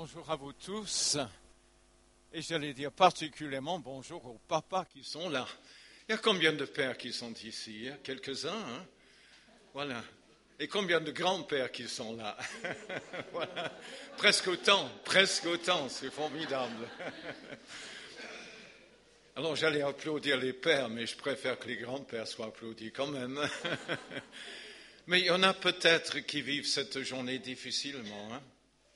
Bonjour à vous tous, et j'allais dire particulièrement bonjour aux papas qui sont là. Il y a combien de pères qui sont ici? Il y a quelques-uns, hein? Voilà. Et combien de grands-pères qui sont là? Voilà. Presque autant, c'est formidable. Alors j'allais applaudir les pères, mais je préfère que les grands-pères soient applaudis quand même. Mais il y en a peut-être qui vivent cette journée difficilement, hein?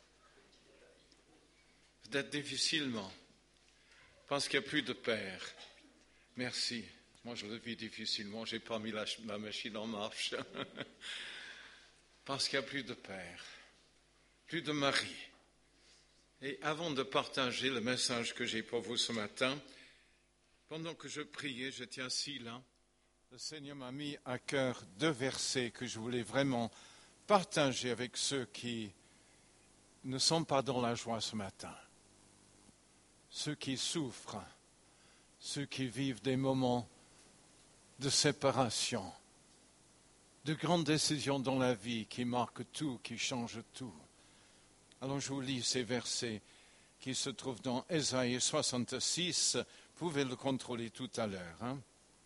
Peut-être difficilement, parce qu'il n'y a plus de père. Merci. Moi, je le vis difficilement. Je n'ai pas mis la machine en marche. Parce qu'il n'y a plus de père, plus de mari. Et avant de partager le message que j'ai pour vous ce matin, pendant que je priais, j'étais assis là, le Seigneur m'a mis à cœur 2 versets que je voulais vraiment partager avec ceux qui ne sont pas dans la joie ce matin. Ceux qui souffrent, ceux qui vivent des moments de séparation, de grandes décisions dans la vie qui marquent tout, qui changent tout. Alors je vous lis ces versets qui se trouvent dans Ésaïe 66, vous pouvez le contrôler tout à l'heure. Hein?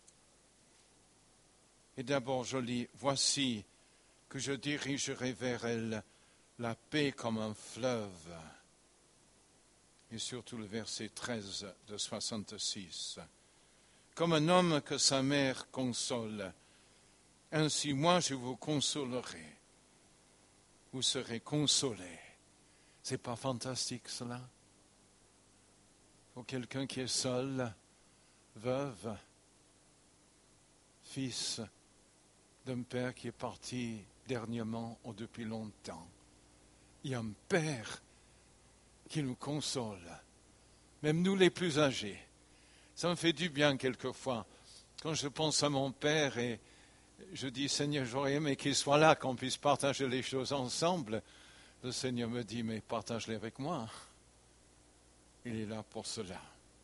Et d'abord je lis, « Voici que je dirigerai vers elle la paix comme un fleuve. » Et surtout le verset 13 de 66. « Comme un homme que sa mère console, ainsi moi je vous consolerai. Vous serez consolés. » C'est pas fantastique cela? Pour quelqu'un qui est seul, veuve, fils d'un père qui est parti dernièrement ou depuis longtemps. Il y a un père qui nous console, même nous les plus âgés. Ça me fait du bien quelquefois, quand je pense à mon père et je dis, Seigneur, j'aurais aimé qu'il soit là, qu'on puisse partager les choses ensemble. Le Seigneur me dit, mais partage-les avec moi. Il est là pour cela.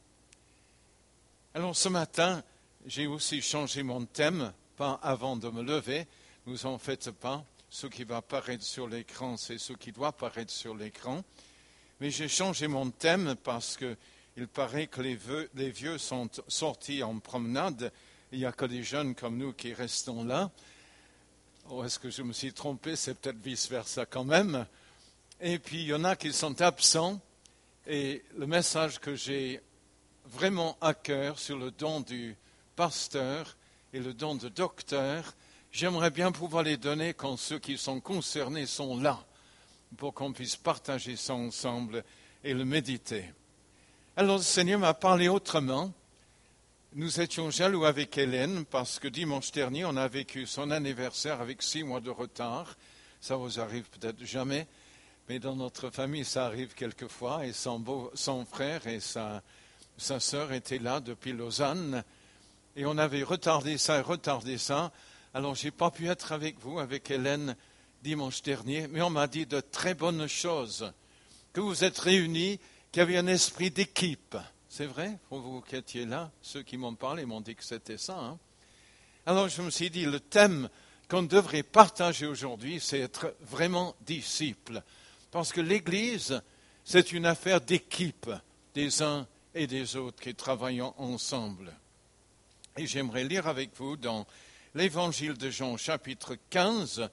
Alors ce matin, j'ai aussi changé mon thème, pas avant de me lever. Ne vous en faites pas, ce qui va apparaître sur l'écran, c'est ce qui doit apparaître sur l'écran. Mais j'ai changé mon thème parce qu'il paraît que les vieux sont sortis en promenade. Il n'y a que des jeunes comme nous qui restons là. Ou est-ce que je me suis trompé? C'est peut-être vice-versa quand même. Et puis il y en a qui sont absents. Et le message que j'ai vraiment à cœur sur le don du pasteur et le don de docteur, j'aimerais bien pouvoir les donner quand ceux qui sont concernés sont là, pour qu'on puisse partager ça ensemble et le méditer. Alors le Seigneur m'a parlé autrement. Nous étions jaloux avec Hélène parce que dimanche dernier, on a vécu son anniversaire avec 6 mois de retard. Ça vous arrive peut-être jamais, mais dans notre famille, ça arrive quelquefois. Et son frère et sa sœur étaient là depuis Lausanne. Et on avait retardé ça. Alors, je n'ai pas pu être avec vous, avec Hélène, dimanche dernier, mais on m'a dit de très bonnes choses, que vous êtes réunis, qu'il y avait un esprit d'équipe. C'est vrai, pour vous qui étiez là, ceux qui m'ont parlé m'ont dit que c'était ça. Hein? Alors je me suis dit, le thème qu'on devrait partager aujourd'hui, c'est être vraiment disciple. Parce que l'Église, c'est une affaire d'équipe, des uns et des autres qui travaillent ensemble. Et j'aimerais lire avec vous dans l'Évangile de Jean, chapitre 15,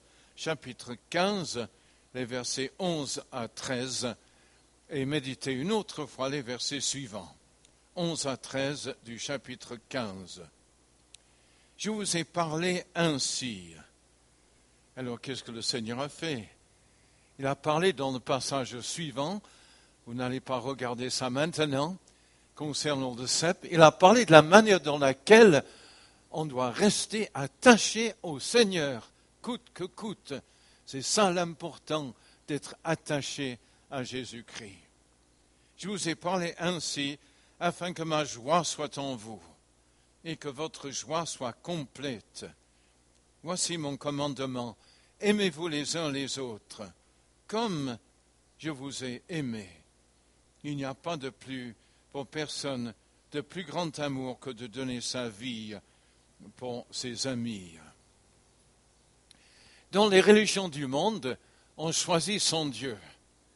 les versets 11 à 13, et méditer une autre fois les versets suivants, 11 à 13 du chapitre 15. Je vous ai parlé ainsi. Alors, qu'est-ce que le Seigneur a fait? Il a parlé dans le passage suivant, vous n'allez pas regarder ça maintenant, concernant le cep, il a parlé de la manière dans laquelle on doit rester attaché au Seigneur, coûte que coûte. C'est ça l'important, d'être attaché à Jésus-Christ. Je vous ai parlé ainsi, afin que ma joie soit en vous, et que votre joie soit complète. Voici mon commandement, aimez-vous les uns les autres, comme je vous ai aimé. Il n'y a pas de plus, pour personne, de plus grand amour que de donner sa vie pour ses amis. Dans les religions du monde, on choisit son Dieu.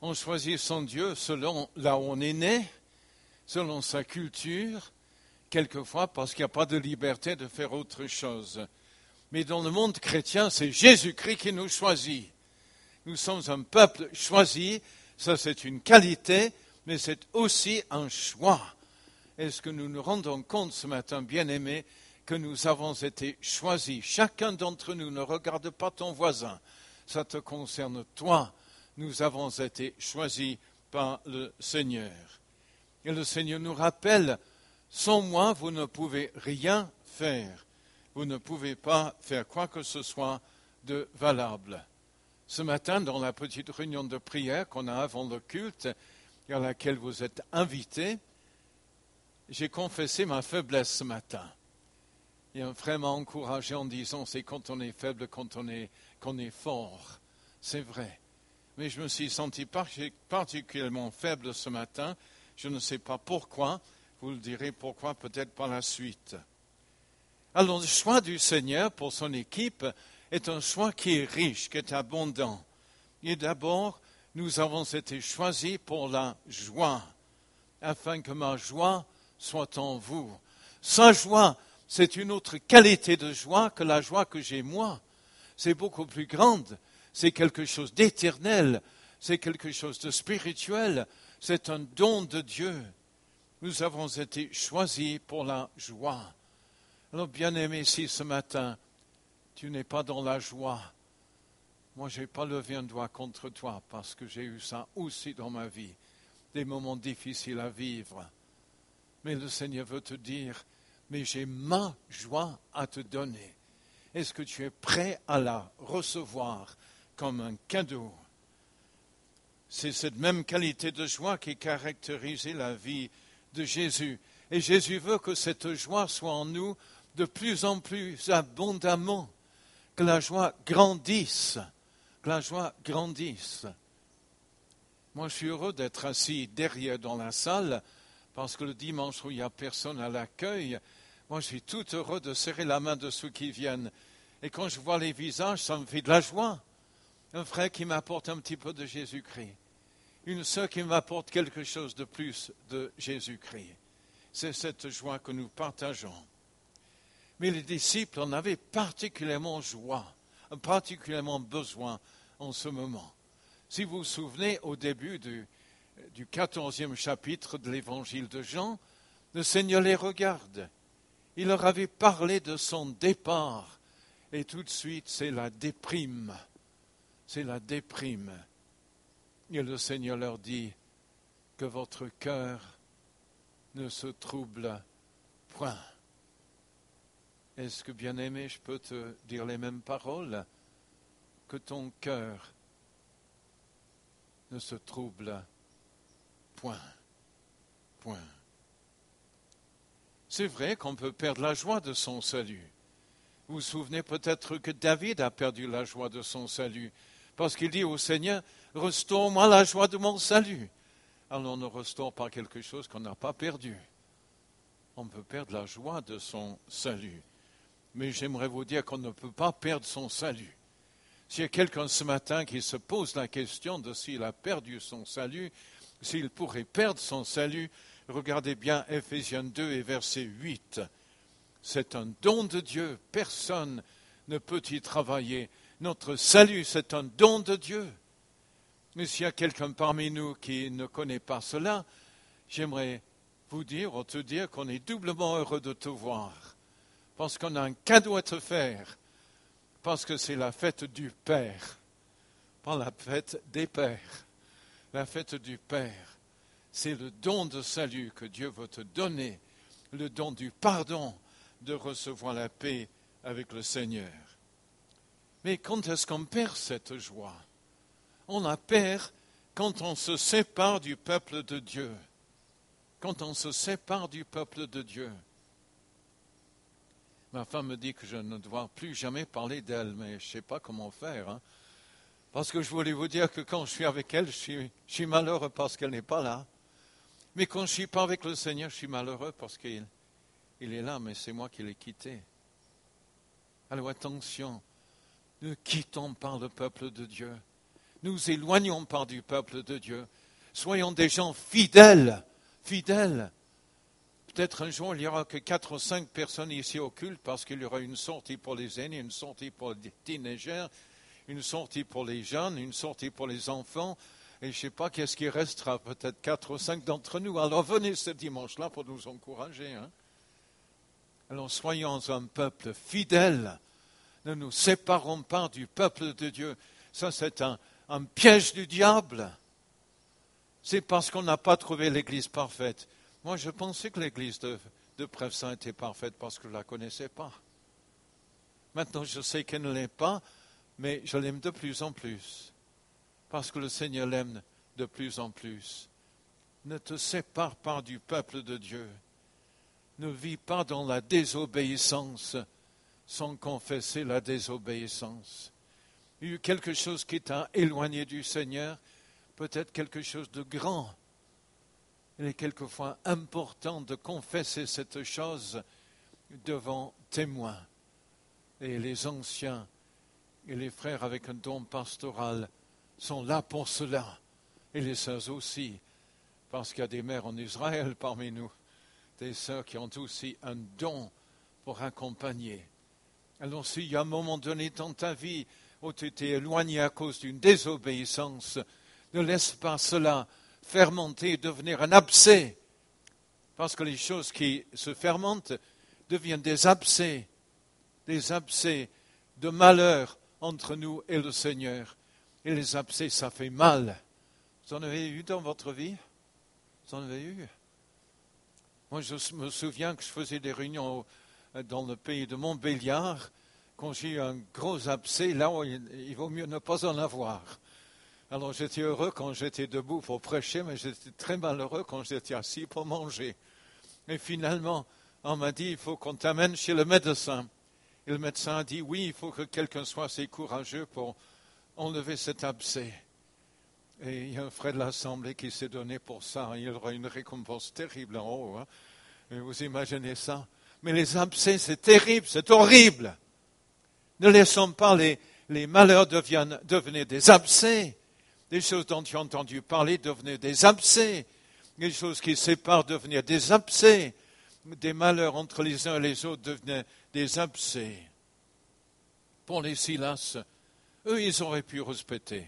On choisit son Dieu selon là où on est né, selon sa culture, quelquefois parce qu'il n'y a pas de liberté de faire autre chose. Mais dans le monde chrétien, c'est Jésus-Christ qui nous choisit. Nous sommes un peuple choisi, ça c'est une qualité, mais c'est aussi un choix. Est-ce que nous nous rendons compte ce matin, bien-aimés, que nous avons été choisis? Chacun d'entre nous, ne regarde pas ton voisin, ça te concerne toi. Nous avons été choisis par le Seigneur. Et le Seigneur nous rappelle, sans moi, vous ne pouvez rien faire. Vous ne pouvez pas faire quoi que ce soit de valable. Ce matin, dans la petite réunion de prière qu'on a avant le culte, et à laquelle vous êtes invités, j'ai confessé ma faiblesse ce matin. Et un frère m'a encouragé en disant, c'est quand on est faible, qu'on est fort. C'est vrai. Mais je me suis senti particulièrement faible ce matin. Je ne sais pas pourquoi. Vous le direz pourquoi peut-être par la suite. Alors le choix du Seigneur pour son équipe est un choix qui est riche, qui est abondant. Et d'abord, nous avons été choisis pour la joie, afin que ma joie soit en vous. Sa joie, c'est une autre qualité de joie que la joie que j'ai moi. C'est beaucoup plus grande, c'est quelque chose d'éternel, c'est quelque chose de spirituel, c'est un don de Dieu. Nous avons été choisis pour la joie. Alors, bien-aimé, si ce matin, tu n'es pas dans la joie, moi, je n'ai pas levé un doigt contre toi parce que j'ai eu ça aussi dans ma vie, des moments difficiles à vivre. Mais le Seigneur veut te dire, mais j'ai ma joie à te donner. Est-ce que tu es prêt à la recevoir comme un cadeau? C'est cette même qualité de joie qui caractérisait la vie de Jésus. Et Jésus veut que cette joie soit en nous de plus en plus abondamment, que la joie grandisse, que la joie grandisse. Moi, je suis heureux d'être assis derrière dans la salle, parce que le dimanche où il n'y a personne à l'accueil, moi, je suis tout heureux de serrer la main de ceux qui viennent. Et quand je vois les visages, ça me fait de la joie. Un frère qui m'apporte un petit peu de Jésus-Christ. Une sœur qui m'apporte quelque chose de plus de Jésus-Christ. C'est cette joie que nous partageons. Mais les disciples en avaient particulièrement joie, particulièrement besoin en ce moment. Si vous vous souvenez, au début du 14e chapitre de l'évangile de Jean, le Seigneur les regarde. Il leur avait parlé de son départ. Et tout de suite, c'est la déprime. C'est la déprime. Et le Seigneur leur dit que votre cœur ne se trouble point. Est-ce que, bien-aimé, je peux te dire les mêmes paroles? Que ton cœur ne se trouble point. Point. C'est vrai qu'on peut perdre la joie de son salut. Vous vous souvenez peut-être que David a perdu la joie de son salut, parce qu'il dit au Seigneur, restaure-moi la joie de mon salut. Alors on ne restaure pas quelque chose qu'on n'a pas perdu. On peut perdre la joie de son salut. Mais j'aimerais vous dire qu'on ne peut pas perdre son salut. S'il y a quelqu'un ce matin qui se pose la question de s'il a perdu son salut, s'il pourrait perdre son salut, regardez bien Ephésiens 2 et verset 8. C'est un don de Dieu, personne ne peut y travailler. Notre salut, c'est un don de Dieu. Mais s'il y a quelqu'un parmi nous qui ne connaît pas cela, j'aimerais vous dire ou te dire qu'on est doublement heureux de te voir. Parce qu'on a un cadeau à te faire. Parce que c'est la fête du Père. Pas la fête des pères. La fête du Père. C'est le don de salut que Dieu veut te donner. Le don du pardon, de recevoir la paix avec le Seigneur. Mais quand est-ce qu'on perd cette joie? On la perd quand on se sépare du peuple de Dieu. Quand on se sépare du peuple de Dieu. Ma femme me dit que je ne dois plus jamais parler d'elle, mais je ne sais pas comment faire. Hein. Parce que je voulais vous dire que quand je suis avec elle, je suis malheureux parce qu'elle n'est pas là. Mais quand je ne suis pas avec le Seigneur, je suis malheureux parce qu'il est là, mais c'est moi qui l'ai quitté. Alors attention, ne quittons pas le peuple de Dieu. nous éloignons pas du peuple de Dieu. Soyons des gens fidèles, fidèles. Peut-être un jour, il n'y aura que 4 ou 5 personnes ici au culte parce qu'il y aura une sortie pour les aînés, une sortie pour les teenagers, une sortie pour les jeunes, une sortie pour les enfants. Et je ne sais pas qu'est-ce qui restera, peut-être 4 ou 5 d'entre nous. Alors venez ce dimanche-là pour nous encourager. Alors soyons un peuple fidèle. Ne nous séparons pas du peuple de Dieu. Ça, c'est un piège du diable. C'est parce qu'on n'a pas trouvé l'église parfaite. Moi, je pensais que l'église de Prèves-Saint était parfaite parce que je ne la connaissais pas. Maintenant, je sais qu'elle ne l'est pas, mais je l'aime de plus en plus. Parce que le Seigneur l'aime de plus en plus. Ne te sépare pas du peuple de Dieu. Ne vis pas dans la désobéissance sans confesser la désobéissance. Il y a eu quelque chose qui t'a éloigné du Seigneur, peut-être quelque chose de grand. Il est quelquefois important de confesser cette chose devant témoins. Et les anciens et les frères avec un don pastoral sont là pour cela. Et les sœurs aussi, parce qu'il y a des mères en Israël parmi nous, des sœurs qui ont aussi un don pour accompagner. Alors s'il y a un moment donné dans ta vie où tu t'es éloigné à cause d'une désobéissance, ne laisse pas cela fermenter et devenir un abcès. Parce que les choses qui se fermentent deviennent des abcès de malheur entre nous et le Seigneur. Et les abcès, ça fait mal. Vous en avez eu dans votre vie? Vous en avez eu? Moi, je me souviens que je faisais des réunions dans le pays de Montbéliard. Quand j'ai eu un gros abcès, là, il vaut mieux ne pas en avoir. Alors j'étais heureux quand j'étais debout pour prêcher, mais j'étais très malheureux quand j'étais assis pour manger. Et finalement, on m'a dit, il faut qu'on t'amène chez le médecin. Et le médecin a dit, oui, il faut que quelqu'un soit assez courageux pour enlever cet abcès. Et il y a un frère de l'Assemblée qui s'est donné pour ça. Il y aura une récompense terrible en haut. Et vous imaginez ça? Mais les abcès, c'est terrible, c'est horrible. Ne laissons pas les malheurs devenir des abcès. Des choses dont tu as entendu parler devenir des abcès. Des choses qui séparent devenir des abcès. Des malheurs entre les uns et les autres devenir des abcès. Pour les Silas, eux, ils auraient pu respecter.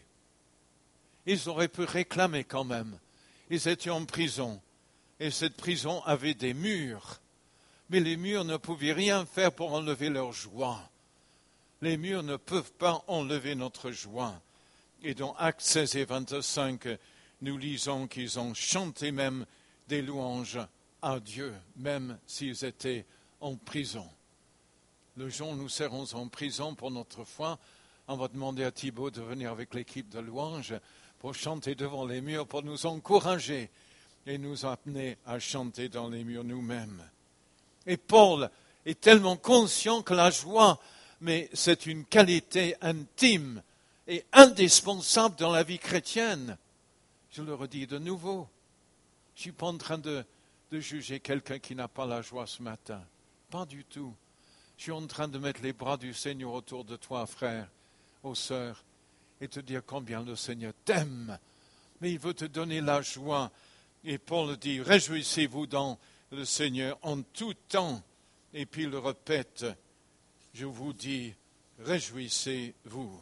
Ils auraient pu réclamer quand même. Ils étaient en prison. Et cette prison avait des murs. Mais les murs ne pouvaient rien faire pour enlever leur joie. Les murs ne peuvent pas enlever notre joie. Et dans Actes 16 et 25, nous lisons qu'ils ont chanté même des louanges à Dieu, même s'ils étaient en prison. Le jour où nous serons en prison pour notre foi, on va demander à Thibaut de venir avec l'équipe de louanges pour chanter devant les murs, pour nous encourager et nous amener à chanter dans les murs nous-mêmes. Et Paul est tellement conscient que la joie, mais c'est une qualité intime et indispensable dans la vie chrétienne. Je le redis de nouveau. Je ne suis pas en train de juger quelqu'un qui n'a pas la joie ce matin. Pas du tout. Je suis en train de mettre les bras du Seigneur autour de toi, frère, ô sœur, et te dire combien le Seigneur t'aime. Mais il veut te donner la joie. Et Paul dit, réjouissez-vous dans le Seigneur en tout temps. Et puis il le répète, je vous dis, réjouissez-vous.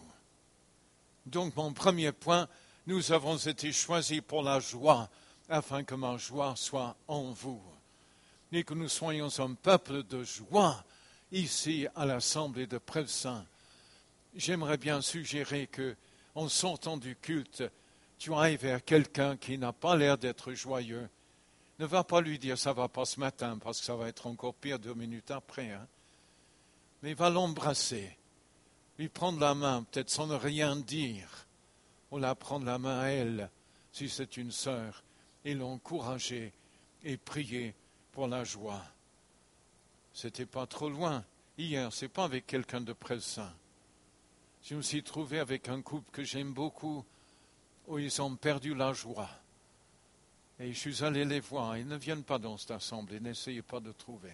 Donc mon premier point, nous avons été choisis pour la joie, afin que ma joie soit en vous. Et que nous soyons un peuple de joie, ici à l'Assemblée de Prèves-Saint. J'aimerais bien suggérer que, en sortant du culte, tu ailles vers quelqu'un qui n'a pas l'air d'être joyeux. Ne va pas lui dire ça va pas ce matin, parce que ça va être encore pire 2 minutes après. Mais va l'embrasser, lui prendre la main, peut-être sans ne rien dire, ou la prendre la main à elle, si c'est une sœur, et l'encourager et prier pour la joie. C'était pas trop loin. Hier, c'est pas avec quelqu'un de Prèves-Saint. Je me suis trouvé avec un couple que j'aime beaucoup, où ils ont perdu la joie. Et je suis allé les voir. Ils ne viennent pas dans cette assemblée, n'essayez pas de trouver.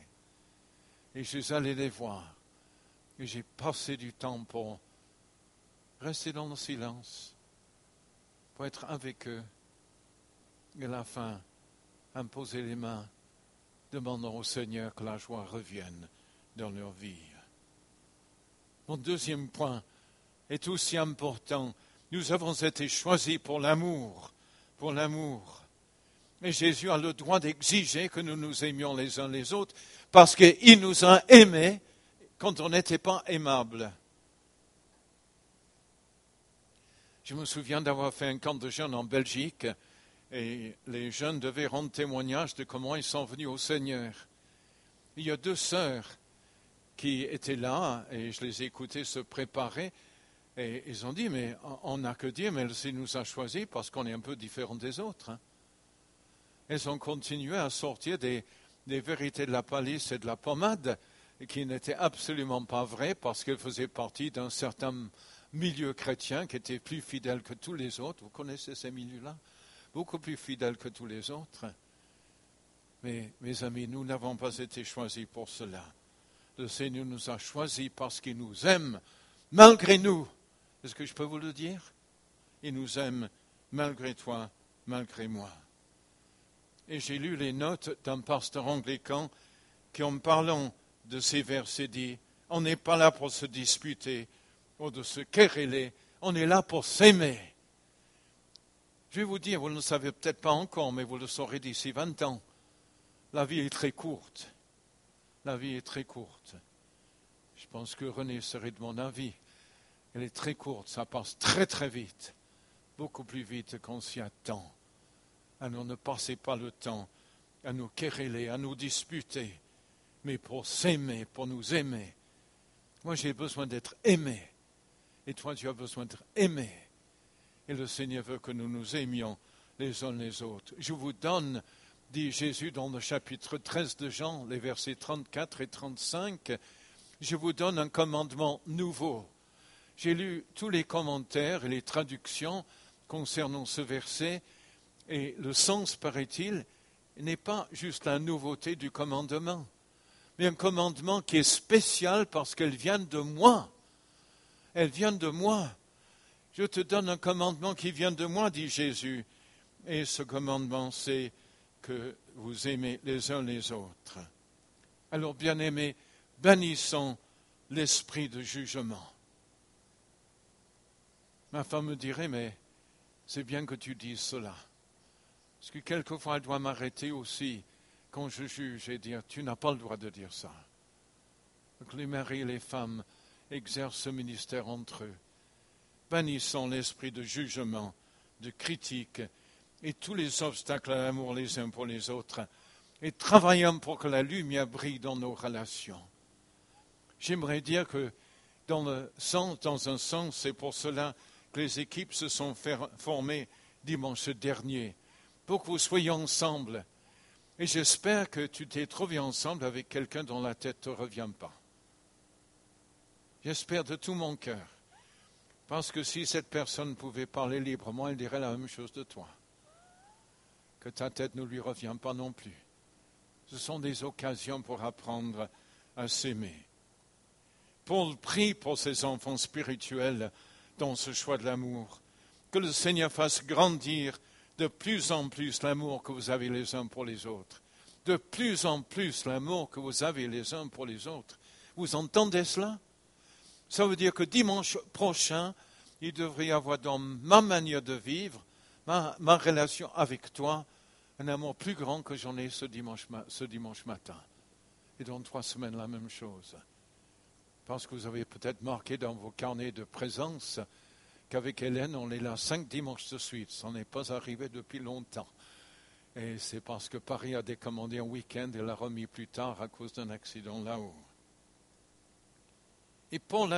Et je suis allé les voir. Et j'ai passé du temps pour rester dans le silence, pour être avec eux. Et à la fin, imposer les mains, demandant au Seigneur que la joie revienne dans leur vie. Mon deuxième point est aussi important. Nous avons été choisis pour l'amour, pour l'amour. Et Jésus a le droit d'exiger que nous nous aimions les uns les autres parce qu'il nous a aimés quand on n'était pas aimables. Je me souviens d'avoir fait un camp de jeunes en Belgique et les jeunes devaient rendre témoignage de comment ils sont venus au Seigneur. Il y a 2 sœurs qui étaient là et je les ai écoutées se préparer et ils ont dit, mais on n'a que dire, mais elle nous a choisis parce qu'on est un peu différents des autres. Elles ont continué à sortir des vérités de la palisse et de la pommade qui n'étaient absolument pas vraies parce qu'elles faisaient partie d'un certain milieu chrétien qui était plus fidèle que tous les autres. Vous connaissez ces milieux-là? Beaucoup plus fidèles que tous les autres. Mais, mes amis, nous n'avons pas été choisis pour cela. Le Seigneur nous a choisis parce qu'il nous aime, malgré nous. Est-ce que je peux vous le dire? Il nous aime malgré toi, malgré moi. Et j'ai lu les notes d'un pasteur anglican qui, en parlant de ces versets, dit « On n'est pas là pour se disputer ou de se quereller, on est là pour s'aimer. » Je vais vous dire, vous ne le savez peut-être pas encore, mais vous le saurez d'ici 20 ans. La vie est très courte. La vie est très courte. Je pense que René serait de mon avis. Elle est très courte, ça passe très très vite. Beaucoup plus vite qu'on s'y attend. Alors ne passez pas le temps à nous quereller, à nous disputer, mais pour s'aimer, pour nous aimer. Moi j'ai besoin d'être aimé. Et toi tu as besoin d'être aimé. Et le Seigneur veut que nous nous aimions les uns les autres. Je vous donne, dit Jésus dans le chapitre 13 de Jean, les versets 34 et 35, je vous donne un commandement nouveau. J'ai lu tous les commentaires et les traductions concernant ce verset, et le sens, paraît-il, n'est pas juste la nouveauté du commandement, mais un commandement qui est spécial parce qu'elle vient de moi. Elle vient de moi. Je te donne un commandement qui vient de moi, dit Jésus. Et ce commandement, c'est que vous aimez les uns les autres. Alors, bien-aimés, bannissons l'esprit de jugement. Ma femme me dirait, mais c'est bien que tu dises cela. Parce que quelquefois, elle doit m'arrêter aussi quand je juge et dire, tu n'as pas le droit de dire ça. Donc les maris et les femmes exercent ce ministère entre eux. Bannissons l'esprit de jugement, de critique et tous les obstacles à l'amour les uns pour les autres et travaillons pour que la lumière brille dans nos relations. J'aimerais dire que dans un sens, c'est pour cela que les équipes se sont formées dimanche dernier, pour que vous soyez ensemble. Et j'espère que tu t'es trouvé ensemble avec quelqu'un dont la tête ne te revient pas. J'espère de tout mon cœur. Parce que si cette personne pouvait parler librement, elle dirait la même chose de toi. Que ta tête ne lui revient pas non plus. Ce sont des occasions pour apprendre à s'aimer. Paul prie pour ses enfants spirituels dans ce choix de l'amour. Que le Seigneur fasse grandir de plus en plus l'amour que vous avez les uns pour les autres. De plus en plus l'amour que vous avez les uns pour les autres. Vous entendez cela? Ça veut dire que dimanche prochain, il devrait y avoir dans ma manière de vivre, ma relation avec toi, un amour plus grand que j'en ai ce dimanche matin. Et dans 3 semaines, la même chose. Parce que vous avez peut-être marqué dans vos carnets de présence qu'avec Hélène, on est là 5 dimanches de suite. Ça n'est pas arrivé depuis longtemps. Et c'est parce que Paris a décommandé un week-end et l'a remis plus tard à cause d'un accident là-haut. Et Pierre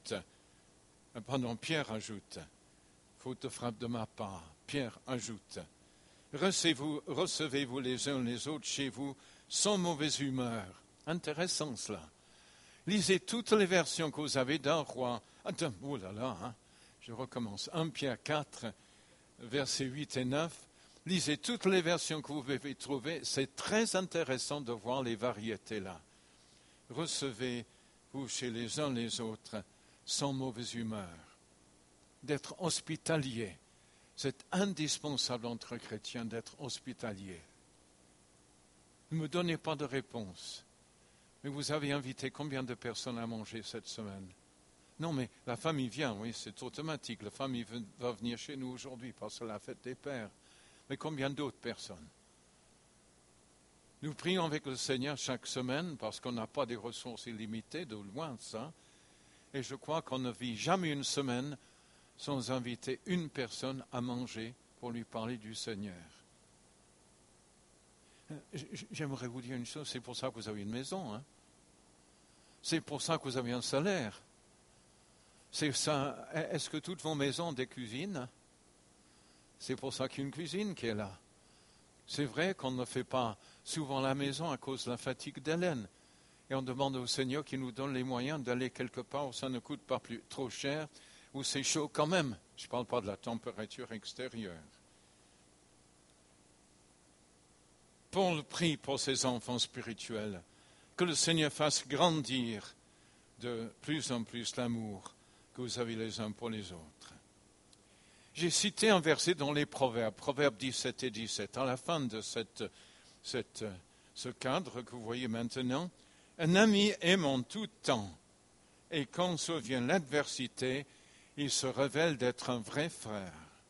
ajoute, faute de frappe de ma part, Pierre ajoute, recevez-vous les uns les autres chez vous sans mauvaise humeur. Intéressant cela. Lisez toutes les versions que vous avez d'un roi. Je recommence. 1 Pierre 4, versets 8 et 9. Lisez toutes les versions que vous pouvez trouver. C'est très intéressant de voir les variétés là. Recevez-vous chez les uns les autres sans mauvaise humeur. D'être hospitalier, C'est indispensable entre chrétiens d'être hospitalier. Ne me donnez pas de réponse. Mais vous avez invité combien de personnes à manger cette semaine? Non, mais la famille vient, oui, c'est automatique. La famille va venir chez nous aujourd'hui parce que c'est la fête des pères. Mais combien d'autres personnes? Nous prions avec le Seigneur chaque semaine parce qu'on n'a pas des ressources illimitées, de loin de ça. Et je crois qu'on ne vit jamais une semaine sans inviter une personne à manger pour lui parler du Seigneur. J'aimerais vous dire une chose, c'est pour ça que vous avez une maison. Hein? C'est pour ça que vous avez un salaire. C'est ça. Est-ce que toutes vos maisons ont des cuisines? C'est pour ça qu'il y a une cuisine qui est là. C'est vrai qu'on ne fait pas souvent la maison à cause de la fatigue d'Hélène. Et on demande au Seigneur qu'il nous donne les moyens d'aller quelque part où ça ne coûte pas trop cher, où c'est chaud quand même. Je ne parle pas de la température extérieure. Paul prie pour ses enfants spirituels, que le Seigneur fasse grandir de plus en plus l'amour que vous avez les uns pour les autres. J'ai cité un verset dans les Proverbes, Proverbes 17 et 17, à la fin de ce cadre que vous voyez maintenant. Un ami aime en tout temps, et quand survient l'adversité, il se révèle d'être un vrai frère.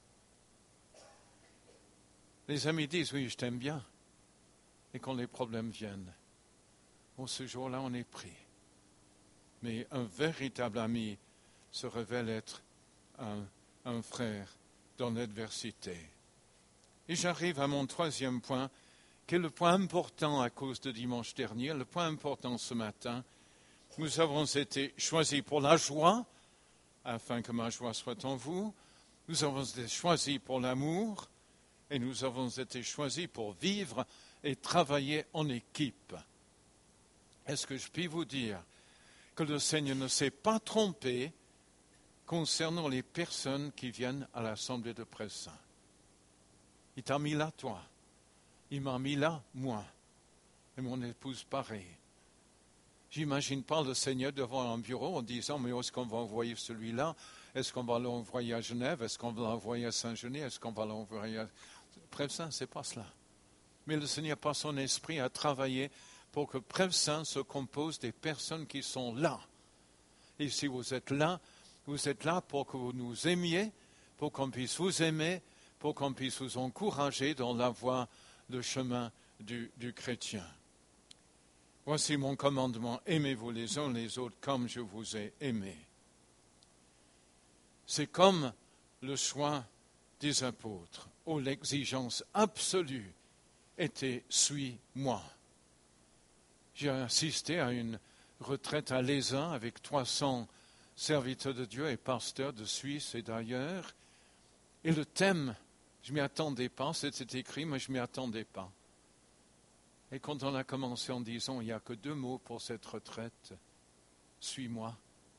Les amis disent, oui, je t'aime bien. Et quand les problèmes viennent, ce jour-là, on est pris. Mais un véritable ami se révèle être un frère dans l'adversité. Et j'arrive à mon troisième point, qui est le point important à cause de dimanche dernier, le point important ce matin. Nous avons été choisis pour la joie, afin que ma joie soit en vous. Nous avons été choisis pour l'amour, et nous avons été choisis pour vivre et travailler en équipe. Est-ce que je puis vous dire que le Seigneur ne s'est pas trompé concernant les personnes qui viennent à l'Assemblée de Prêtres Saints? Il t'a mis là, toi. Il m'a mis là, moi. Et mon épouse, pareil. J'imagine pas le Seigneur devant un bureau en disant, mais est-ce qu'on va envoyer celui-là? Est-ce qu'on va l'envoyer à Genève? Est-ce qu'on va l'envoyer à Saint-Genis? Est-ce qu'on va l'envoyer à Prêtres Saints? C'est pas cela. Mais le Seigneur, par son esprit, a travaillé pour que Prêtres Saints se compose des personnes qui sont là. Et si vous êtes là pour que vous nous aimiez, pour qu'on puisse vous aimer, pour qu'on puisse vous encourager dans la voie, le chemin du chrétien. Voici mon commandement, aimez-vous les uns les autres comme je vous ai aimés. C'est comme le choix des apôtres, où l'exigence absolue était « suis-moi ». J'ai assisté à une retraite à Lézin avec 300 serviteurs de Dieu et pasteurs de Suisse et d'ailleurs. Et le thème, je ne m'y attendais pas, c'était écrit, mais je ne m'y attendais pas. Et quand on a commencé en disant, il n'y a que 2 mots pour cette retraite, « suis-moi »,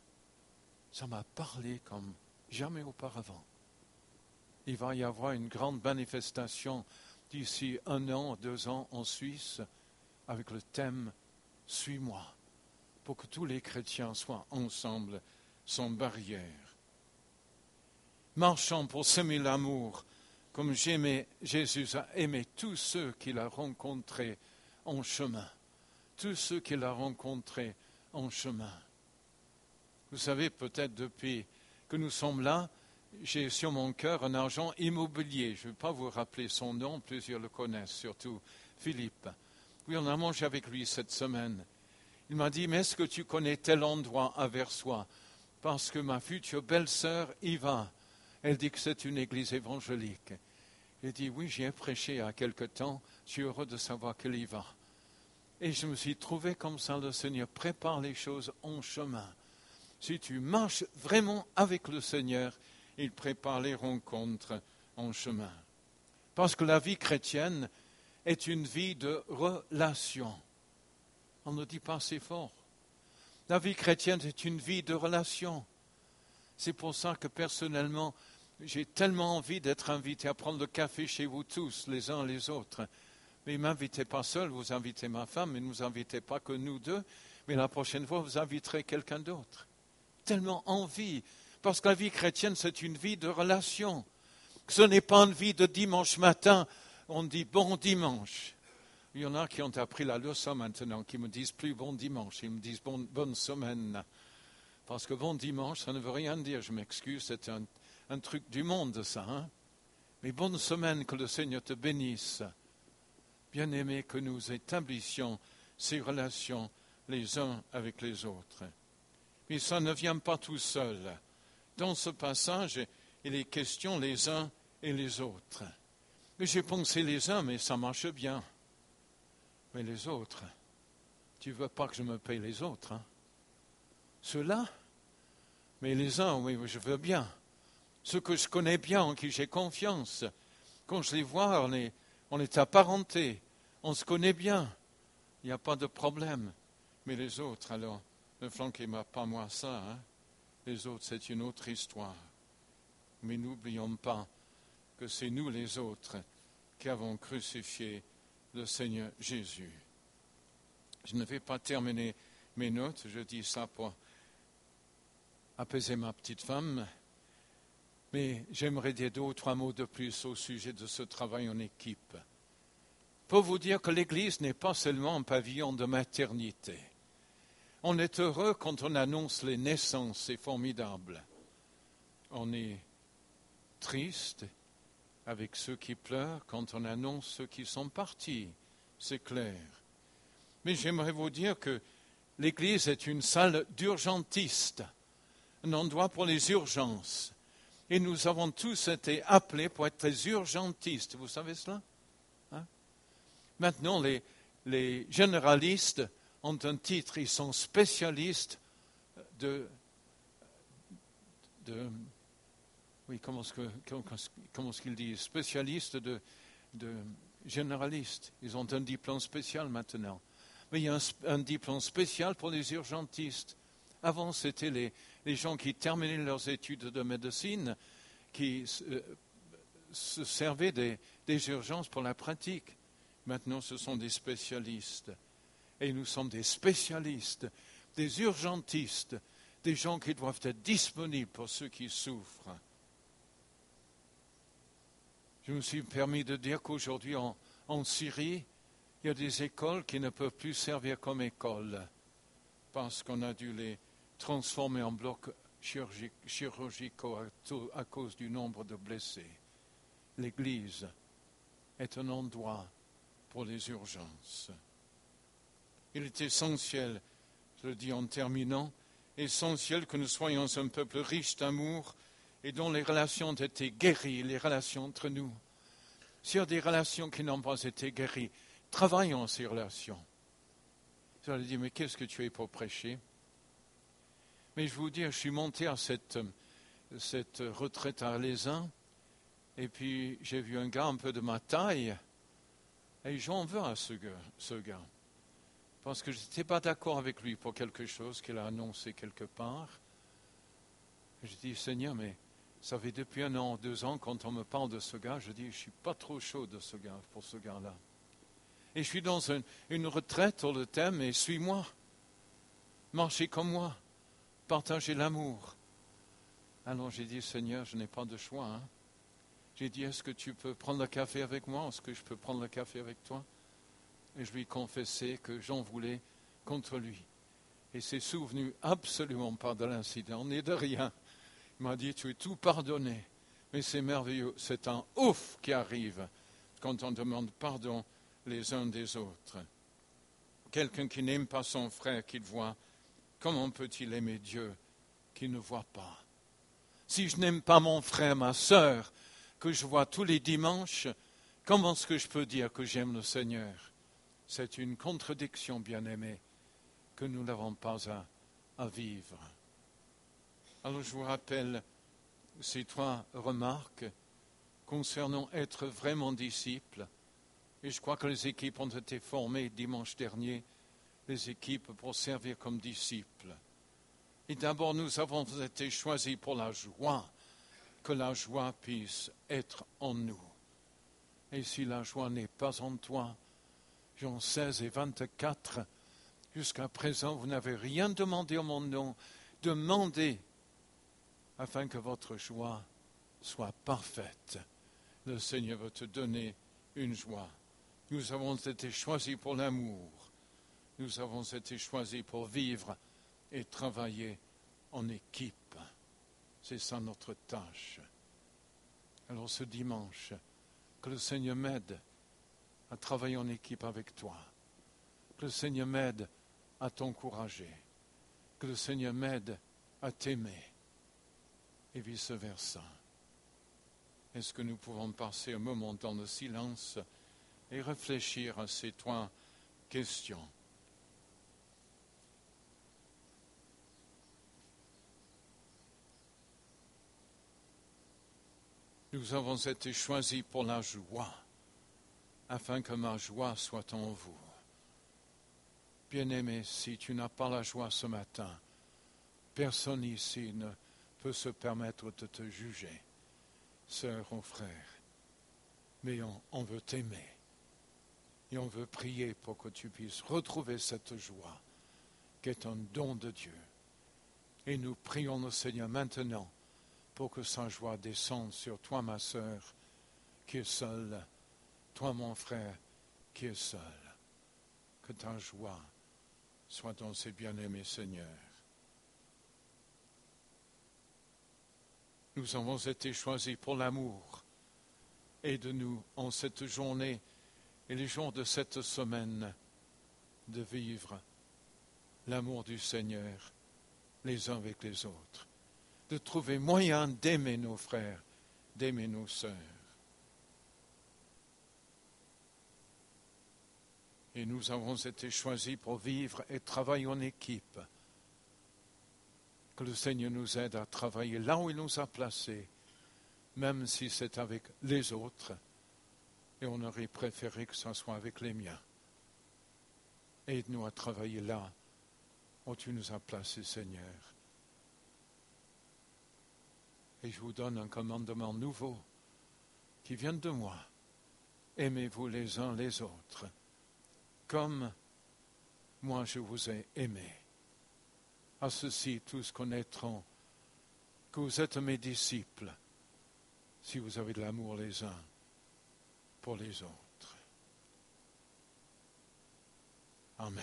ça m'a parlé comme jamais auparavant. Il va y avoir une grande manifestation d'ici 1 an, 2 ans en Suisse avec le thème « Suis-moi » pour que tous les chrétiens soient ensemble sans barrière. Marchons pour semer l'amour comme Jésus a aimé tous ceux qu'il a rencontrés en chemin. Tous ceux qu'il a rencontrés en chemin. Vous savez, peut-être depuis que nous sommes là, j'ai sur mon cœur un agent immobilier. Je ne vais pas vous rappeler son nom, plusieurs le connaissent, surtout Philippe. Oui, on a mangé avec lui cette semaine. Il m'a dit, mais est-ce que tu connais tel endroit à Versoix? Parce que ma future belle-sœur y va. Elle dit que c'est une église évangélique. J'ai dit, oui, j'y ai prêché il y a quelque temps. Je suis heureux de savoir qu'elle y va. Et je me suis trouvé comme ça, le Seigneur prépare les choses en chemin. Si tu marches vraiment avec le Seigneur, il prépare les rencontres en chemin. Parce que la vie chrétienne est une vie de relation. On ne dit pas assez fort. La vie chrétienne est une vie de relation. C'est pour ça que personnellement, j'ai tellement envie d'être invité à prendre le café chez vous tous, les uns les autres. Mais ne m'invitez pas seul, vous invitez ma femme, mais ne nous invitez pas que nous deux. Mais la prochaine fois, vous inviterez quelqu'un d'autre. Tellement envie. Parce que la vie chrétienne, c'est une vie de relation. Que ce n'est pas une vie de dimanche matin, on dit bon dimanche. Il y en a qui ont appris la leçon maintenant, qui me disent plus bon dimanche, ils me disent bonne semaine. Parce que bon dimanche, ça ne veut rien dire, je m'excuse, c'est un truc du monde ça. Hein? Mais bonne semaine, que le Seigneur te bénisse. Bien-aimé, que nous établissions ces relations les uns avec les autres. Mais ça ne vient pas tout seul. Dans ce passage, il est question les uns et les autres. Mais j'ai pensé les uns, mais ça marche bien. Mais les autres, tu ne veux pas que je me paye les autres, hein? Ceux-là, mais les uns, oui, je veux bien. Ceux que je connais bien, en qui j'ai confiance. Quand je les vois, on est apparentés, on se connaît bien. Il n'y a pas de problème. Mais les autres, alors, ne flanquez pas moi ça. Hein? Les autres, c'est une autre histoire. Mais n'oublions pas que c'est nous les autres qui avons crucifié le Seigneur Jésus. Je ne vais pas terminer mes notes, je dis ça pour apaiser ma petite femme, mais j'aimerais dire 2 ou 3 mots de plus au sujet de ce travail en équipe. Pour vous dire que l'Église n'est pas seulement un pavillon de maternité. On est heureux quand on annonce les naissances, c'est formidable. On est triste avec ceux qui pleurent quand on annonce ceux qui sont partis, c'est clair. Mais j'aimerais vous dire que l'Église est une salle d'urgentistes, un endroit pour les urgences. Et nous avons tous été appelés pour être des urgentistes, vous savez cela? Hein? Maintenant, les généralistes ont un titre, ils sont spécialistes oui, comment est-ce qu'ils disent? Spécialistes de généralistes. Ils ont un diplôme spécial maintenant. Mais il y a un diplôme spécial pour les urgentistes. Avant, c'était les gens qui terminaient leurs études de médecine, qui se servaient des urgences pour la pratique. Maintenant, ce sont des spécialistes. Et nous sommes des spécialistes, des urgentistes, des gens qui doivent être disponibles pour ceux qui souffrent. Je me suis permis de dire qu'aujourd'hui, en Syrie, il y a des écoles qui ne peuvent plus servir comme écoles parce qu'on a dû les transformer en blocs chirurgicaux à cause du nombre de blessés. L'Église est un endroit pour les urgences. Il est essentiel, je le dis en terminant, essentiel que nous soyons un peuple riche d'amour et dont les relations ont été guéries, les relations entre nous. S'il y a des relations qui n'ont pas été guéries, travaillons ces relations. Vous allez dire, mais qu'est-ce que tu es pour prêcher? Mais je vous dis, je suis monté à cette retraite à Arlésin, et puis j'ai vu un gars un peu de ma taille, et j'en veux à ce gars. Parce que je n'étais pas d'accord avec lui pour quelque chose qu'il a annoncé quelque part. Je dis, Seigneur, mais ça fait depuis 1 an, 2 ans, quand on me parle de ce gars, je dis, je ne suis pas trop chaud pour ce gars-là. Et je suis dans une retraite sur le thème, et suis-moi, marchez comme moi, partagez l'amour. Alors j'ai dit, Seigneur, je n'ai pas de choix. Hein. J'ai dit, est-ce que tu peux prendre le café avec moi? Est-ce que je peux prendre le café avec toi? Et je lui confessais que j'en voulais contre lui. Et il s'est souvenu absolument pas de l'incident, ni de rien. Il m'a dit, tu es tout pardonné. Mais c'est merveilleux, c'est un ouf qui arrive quand on demande pardon les uns des autres. Quelqu'un qui n'aime pas son frère qu'il voit, comment peut-il aimer Dieu qu'il ne voit pas? Si je n'aime pas mon frère, ma sœur, que je vois tous les dimanches, comment est-ce que je peux dire que j'aime le Seigneur? C'est une contradiction, bien-aimée, que nous n'avons pas à vivre. Alors je vous rappelle ces 3 remarques concernant être vraiment disciple. Et je crois que les équipes ont été formées dimanche dernier, les équipes pour servir comme disciples. Et d'abord, nous avons été choisis pour la joie, que la joie puisse être en nous. Et si la joie n'est pas en toi, Jean 16 et 24, jusqu'à présent, vous n'avez rien demandé en mon nom. Demandez afin que votre joie soit parfaite. le Seigneur veut te donner une joie. Nous avons été choisis pour l'amour. Nous avons été choisis pour vivre et travailler en équipe. C'est ça notre tâche. Alors ce dimanche, que le Seigneur m'aide à travailler en équipe avec toi. Que le Seigneur m'aide à t'encourager. Que le Seigneur m'aide à t'aimer. Et vice-versa. Est-ce que nous pouvons passer un moment dans le silence et réfléchir à ces trois questions? Nous avons été choisis pour la joie, afin que ma joie soit en vous. Bien-aimé, si tu n'as pas la joie ce matin, personne ici ne peut se permettre de te juger, sœur ou frère. Mais on veut t'aimer et on veut prier pour que tu puisses retrouver cette joie qui est un don de Dieu. Et nous prions le Seigneur maintenant pour que sa joie descende sur toi, ma sœur, qui est seule, toi, mon frère, qui est seul. Que ta joie soit dans ces bien-aimés Seigneur. Nous avons été choisis pour l'amour. Aide-nous en cette journée et les jours de cette semaine de vivre l'amour du Seigneur les uns avec les autres, de trouver moyen d'aimer nos frères, d'aimer nos sœurs. Et nous avons été choisis pour vivre et travailler en équipe. Que le Seigneur nous aide à travailler là où il nous a placés, même si c'est avec les autres, et on aurait préféré que ce soit avec les miens. Aide-nous à travailler là où tu nous as placés, Seigneur. Et je vous donne un commandement nouveau qui vient de moi. Aimez-vous les uns les autres, comme moi je vous ai aimé. À ceci, tous connaîtront que vous êtes mes disciples, si vous avez de l'amour les uns pour les autres. Amen.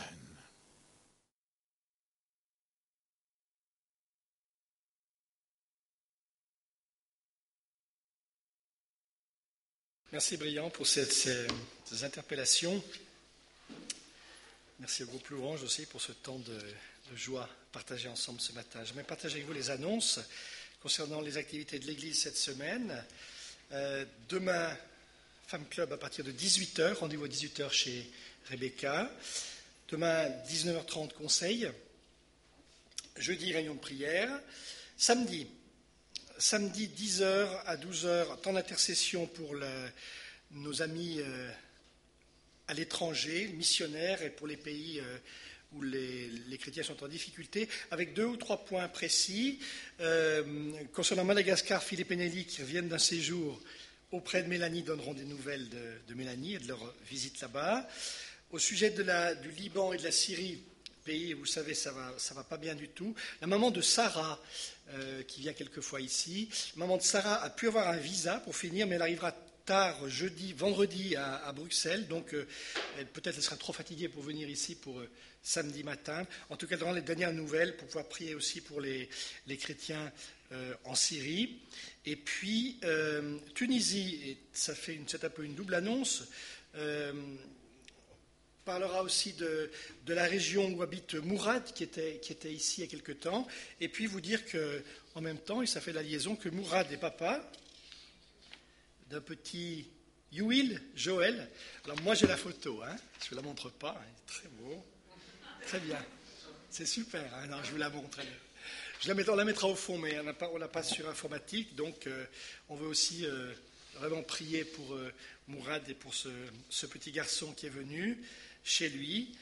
Merci Briand pour ces interpellations. Merci au groupe Louange aussi pour ce temps de joie partagé ensemble ce matin. J'aimerais partager avec vous les annonces concernant les activités de l'Église cette semaine. Demain, Femme Club à partir de 18h, rendez-vous à 18h chez Rebecca. Demain, 19h30, conseil. Jeudi, réunion de prière. Samedi, 10h à 12h, temps d'intercession pour nos amis à l'étranger, missionnaires, et pour les pays où les chrétiens sont en difficulté, avec 2 ou 3 points précis. Concernant Madagascar, Philippe et Nelly, qui reviennent d'un séjour auprès de Mélanie, donneront des nouvelles de Mélanie et de leur visite là-bas. Au sujet du Liban et de la Syrie, pays, vous savez, ça va pas bien du tout. La maman de Sarah, qui vient quelquefois ici, la maman de Sarah a pu avoir un visa pour finir, mais elle arrivera tard vendredi à Bruxelles, donc peut-être elle sera trop fatiguée pour venir ici pour samedi matin. En tout cas, dans les dernières nouvelles, pour pouvoir prier aussi pour les chrétiens en Syrie. Et puis, Tunisie, et c'est un peu une double annonce, parlera aussi de la région où habite Mourad, qui était ici il y a quelque temps, et puis vous dire qu'en même temps, et ça fait la liaison, que Mourad est papa d'un petit Youil, Joël. Alors moi j'ai la photo, je ne vous la montre pas, il est très beau, très bien, c'est super, non, je vous la montre. On la mettra au fond, mais on l'a pas sur informatique, donc on veut aussi vraiment prier pour Mourad et pour ce petit garçon qui est venu chez lui.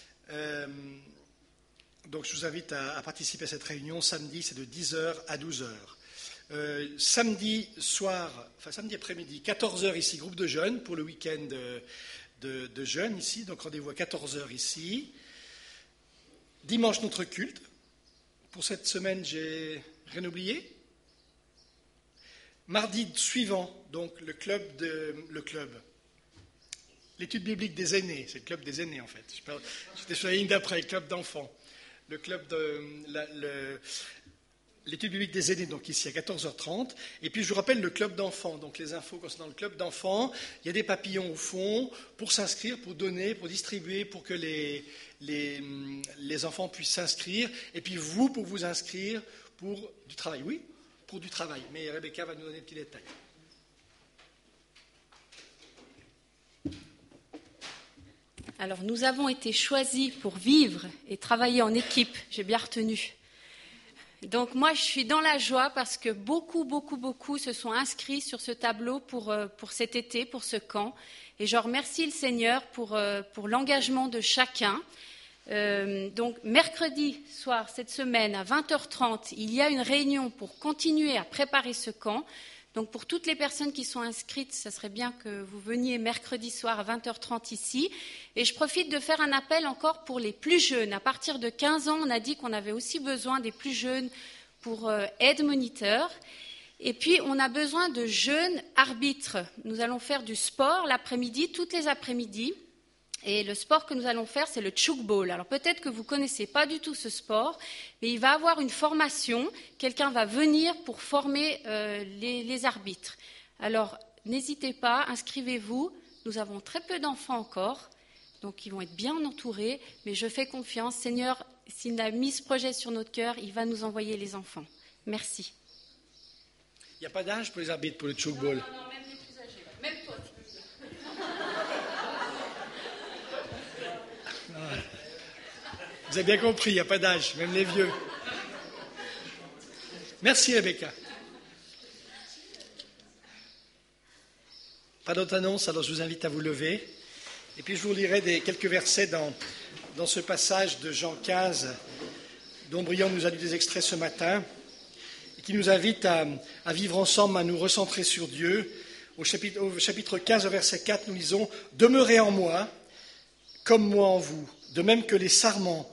Donc je vous invite à participer à cette réunion. Samedi, c'est de 10h à 12h. Samedi après-midi, 14h ici, groupe de jeunes pour le week-end de jeunes ici. Donc rendez-vous à 14h ici. Dimanche, notre culte. Pour cette semaine, j'ai rien oublié. Mardi suivant, donc l'étude biblique des aînés, c'est le club des aînés en fait. J'étais sur la ligne d'après, le club d'enfants. L'étude biblique des aînés, donc ici à 14h30. Et puis je vous rappelle le club d'enfants, donc les infos concernant le club d'enfants. Il y a des papillons au fond pour s'inscrire, pour donner, pour distribuer, pour que les enfants puissent s'inscrire. Et puis vous, pour vous inscrire pour du travail. Oui, pour du travail. Mais Rebecca va nous donner des petits détails. Alors, nous avons été choisis pour vivre et travailler en équipe, j'ai bien retenu. Donc, moi, je suis dans la joie parce que beaucoup se sont inscrits sur ce tableau pour cet été, pour ce camp. Et je remercie le Seigneur pour l'engagement de chacun. Donc, mercredi soir, cette semaine, à 20h30, il y a une réunion pour continuer à préparer ce camp. Donc, pour toutes les personnes qui sont inscrites, ça serait bien que vous veniez mercredi soir à 20h30 ici. Et je profite de faire un appel encore pour les plus jeunes. À partir de 15 ans, on a dit qu'on avait aussi besoin des plus jeunes pour aide moniteur. Et puis, on a besoin de jeunes arbitres. Nous allons faire du sport l'après-midi, toutes les après-midi. Et le sport que nous allons faire, c'est le tchoukball. Alors peut-être que vous ne connaissez pas du tout ce sport, mais il va avoir une formation. Quelqu'un va venir pour former les arbitres. Alors n'hésitez pas, inscrivez-vous. Nous avons très peu d'enfants encore, donc ils vont être bien entourés. Mais je fais confiance. Seigneur, s'il a mis ce projet sur notre cœur, il va nous envoyer les enfants. Merci. Il n'y a pas d'âge pour les arbitres pour le tchoukball. Non, même les plus âgés. Même toi. Vous avez bien compris, il n'y a pas d'âge, même les vieux. Merci Rebecca. Pas d'autres annonces, alors je vous invite à vous lever. Et puis je vous lirai quelques versets dans ce passage de Jean 15, dont Briand nous a lu des extraits ce matin, et qui nous invite à vivre ensemble, à nous recentrer sur Dieu. Au chapitre 15, verset 4, nous lisons « Demeurez en moi, comme moi en vous, de même que le sarment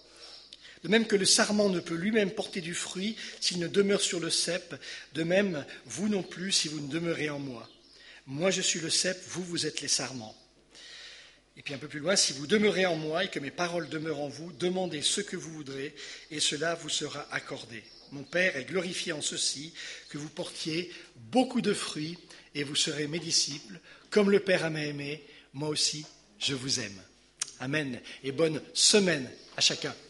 ne peut lui-même porter du fruit s'il ne demeure sur le cep, de même vous non plus si vous ne demeurez en moi. Moi je suis le cep, vous êtes les sarments. Et puis un peu plus loin, si vous demeurez en moi et que mes paroles demeurent en vous, demandez ce que vous voudrez et cela vous sera accordé. Mon Père est glorifié en ceci, que vous portiez beaucoup de fruits et vous serez mes disciples. Comme le Père m'a aimé, moi aussi je vous aime. Amen. Et bonne semaine à chacun.